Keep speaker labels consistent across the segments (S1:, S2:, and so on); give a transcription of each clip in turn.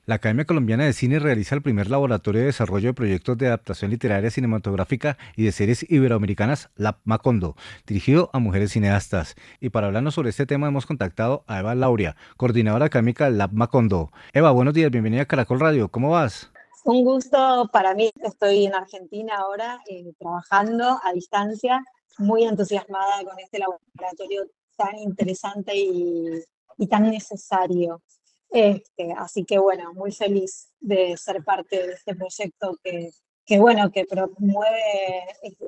S1: La Academia Colombiana de Cine realiza el primer laboratorio de desarrollo de proyectos de adaptación literaria cinematográfica y de series iberoamericanas, Lab Macondo, dirigido a mujeres cineastas. Y para hablarnos sobre este tema hemos contactado a Eva Lauria, coordinadora académica del Lab Macondo. Eva, buenos días, bienvenida a Caracol Radio, ¿cómo vas?
S2: Un gusto para mí. Estoy en Argentina ahora, trabajando a distancia, muy entusiasmada con este laboratorio tan interesante y tan necesario. Así que bueno, muy feliz de ser parte de este proyecto que promueve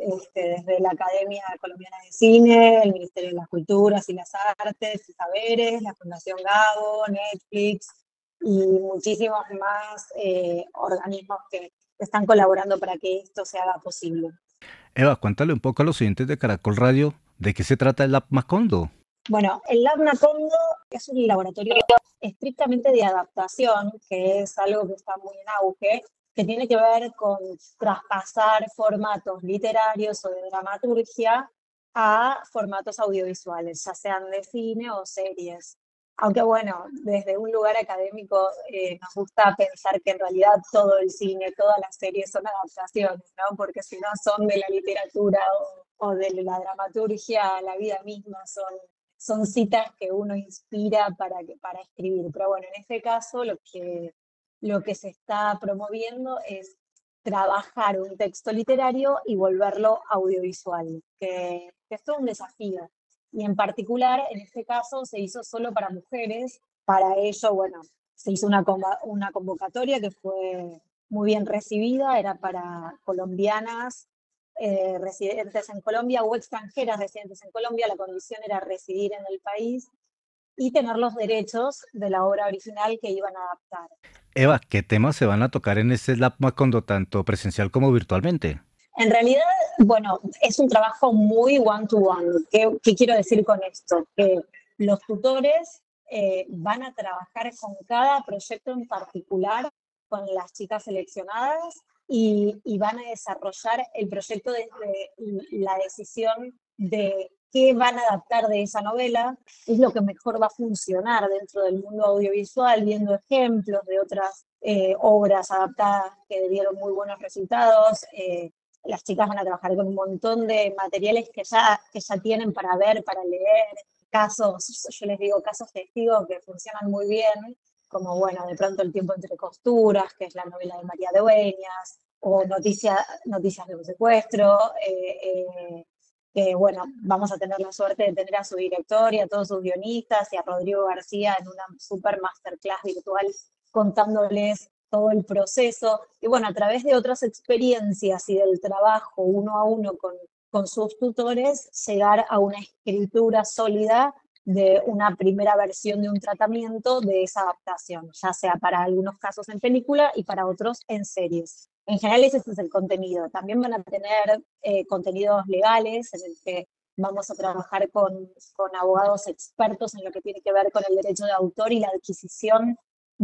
S2: desde la Academia Colombiana de Cine, el Ministerio de las Culturas y las Artes y Saberes, la Fundación Gabo, Netflix y muchísimos más organismos que están colaborando para que esto se haga posible.
S1: Eva, cuéntale un poco a los oyentes de Caracol Radio de qué se trata el Lab Macondo.
S2: Bueno, el Lab Macondo es un laboratorio estrictamente de adaptación, que es algo que está muy en auge, que tiene que ver con traspasar formatos literarios o de dramaturgia a formatos audiovisuales, ya sean de cine o series. Aunque bueno, desde un lugar académico nos gusta pensar que en realidad todo el cine, todas las series son adaptaciones, ¿no? Porque si no son de la literatura o de la dramaturgia, la vida misma son citas que uno inspira para escribir. Pero bueno, en este caso lo que se está promoviendo es trabajar un texto literario y volverlo audiovisual, que es todo un desafío. Y en particular, en este caso, se hizo solo para mujeres. Para ello, bueno, se hizo una convocatoria que fue muy bien recibida, era para colombianas residentes en Colombia o extranjeras residentes en Colombia. La condición era residir en el país y tener los derechos de la obra original que iban a adaptar.
S1: Eva, ¿qué temas se van a tocar en este Lab Macondo, tanto presencial como virtualmente?
S2: En realidad, bueno, es un trabajo muy one-to-one. ¿Qué quiero decir con esto? Que los tutores van a trabajar con cada proyecto en particular, con las chicas seleccionadas, y van a desarrollar el proyecto desde la decisión de qué van a adaptar de esa novela, es lo que mejor va a funcionar dentro del mundo audiovisual, viendo ejemplos de otras obras adaptadas que dieron muy buenos resultados. Las chicas van a trabajar con un montón de materiales que ya tienen para ver, para leer, casos, yo les digo casos testigos que funcionan muy bien, como bueno, de pronto El tiempo entre costuras, que es la novela de María Dueñas, o Noticias de un secuestro, que bueno, vamos a tener la suerte de tener a su director y a todos sus guionistas y a Rodrigo García en una super masterclass virtual contándoles todo el proceso. Y bueno, a través de otras experiencias y del trabajo uno a uno con sus tutores, llegar a una escritura sólida de una primera versión de un tratamiento de esa adaptación, ya sea para algunos casos en película y para otros en series. En general ese es el contenido. También van a tener contenidos legales en el que vamos a trabajar con abogados expertos en lo que tiene que ver con el derecho de autor y la adquisición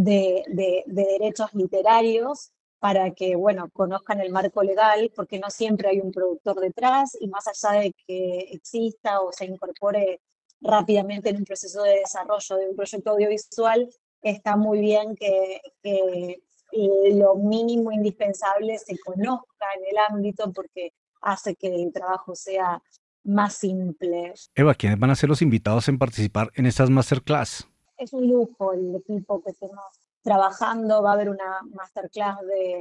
S2: de derechos literarios para que, bueno, conozcan el marco legal, porque no siempre hay un productor detrás y más allá de que exista o se incorpore rápidamente en un proceso de desarrollo de un proyecto audiovisual, está muy bien que lo mínimo indispensable se conozca en el ámbito porque hace que el trabajo sea más simple.
S1: Eva, ¿quiénes van a ser los invitados en participar en estas masterclass?
S2: Es un lujo el equipo que tenemos trabajando. Va a haber una masterclass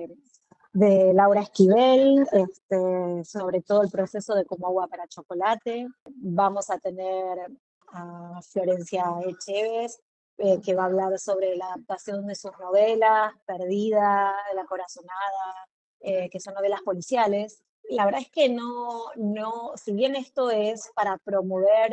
S2: de Laura Esquivel, sobre todo el proceso de Como agua para chocolate. Vamos a tener a Florencia Echeves, que va a hablar sobre la adaptación de sus novelas, Perdida, La Corazonada, que son novelas policiales. La verdad es que no, si bien esto es para promover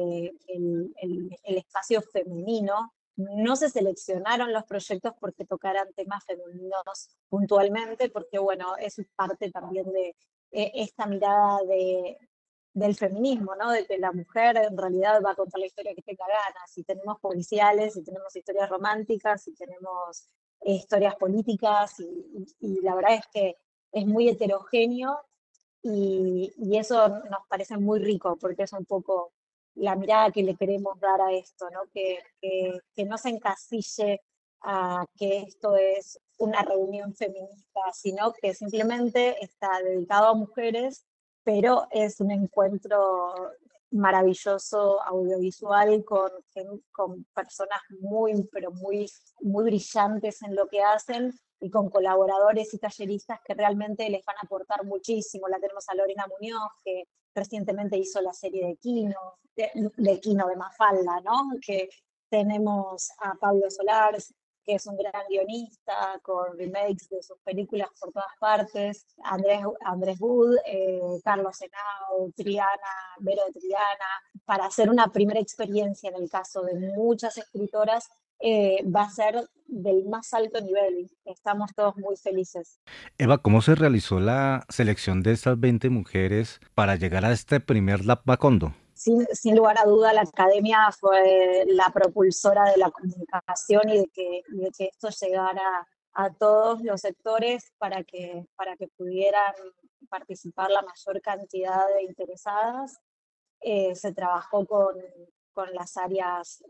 S2: el espacio femenino, no se seleccionaron los proyectos porque tocaran temas femeninos puntualmente, porque bueno, es parte también de esta mirada del feminismo, ¿no? De que la mujer en realidad va a contar la historia que tenga ganas. Si tenemos policiales, si tenemos historias románticas, si tenemos historias políticas, y la verdad es que es muy heterogéneo y eso nos parece muy rico porque es un poco la mirada que le queremos dar a esto, ¿no? Que no se encasille a que esto es una reunión feminista, sino que simplemente está dedicado a mujeres, pero es un encuentro maravilloso audiovisual con personas muy, pero muy brillantes en lo que hacen y con colaboradores y talleristas que realmente les van a aportar muchísimo. La tenemos a Lorena Muñoz, que recientemente hizo la serie de Kino de Mafalda, ¿no? Que tenemos a Pablo Solars, que es un gran guionista, con remakes de sus películas por todas partes, Andrés Wood, Carlos Henao, Triana, Vero Triana, para hacer una primera experiencia en el caso de muchas escritoras, va a ser del más alto nivel. Estamos todos muy felices.
S1: Eva, ¿cómo se realizó la selección de estas 20 mujeres para llegar a este primer Lab Macondo?
S2: Sin lugar a duda, la academia fue la propulsora de la comunicación y de que esto llegara a todos los sectores para que pudieran participar la mayor cantidad de interesadas. Se trabajó con las áreas,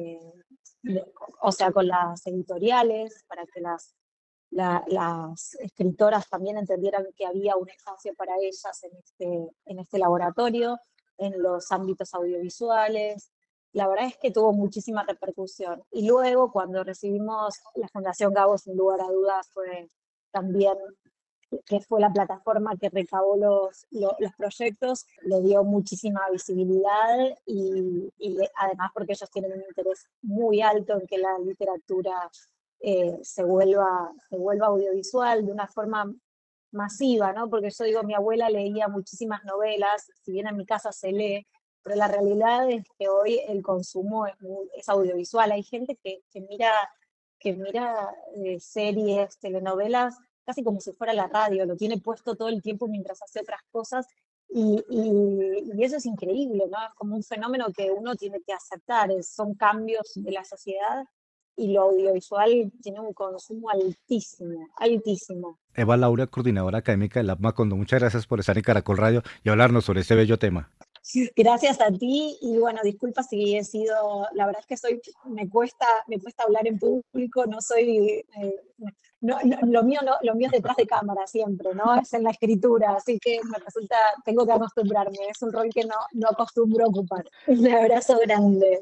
S2: o sea, con las editoriales, para que las escritoras también entendieran que había un espacio para ellas en este laboratorio, en los ámbitos audiovisuales. La verdad es que tuvo muchísima repercusión. Y luego, cuando recibimos la Fundación Gabo, sin lugar a dudas, fue también que fue la plataforma que recabó los proyectos, le dio muchísima visibilidad además porque ellos tienen un interés muy alto en que la literatura se vuelva audiovisual de una forma masiva, ¿no? Porque yo digo, mi abuela leía muchísimas novelas, si bien en mi casa se lee, pero la realidad es que hoy el consumo es audiovisual. Hay gente que mira series, telenovelas, casi como si fuera la radio, lo tiene puesto todo el tiempo mientras hace otras cosas y eso es increíble, ¿no? Es como un fenómeno que uno tiene que aceptar, son cambios de la sociedad y lo audiovisual tiene un consumo altísimo, altísimo.
S1: Eva Laura, coordinadora académica del Lab Macondo, muchas gracias por estar en Caracol Radio y hablarnos sobre este bello tema.
S2: Gracias a ti y bueno, disculpa si he sido, la verdad es que me cuesta hablar en público, no soy, lo mío no, lo mío es detrás de cámara siempre, ¿no? Es en la escritura, así que tengo que acostumbrarme, es un rol que no acostumbro a ocupar. Un abrazo grande.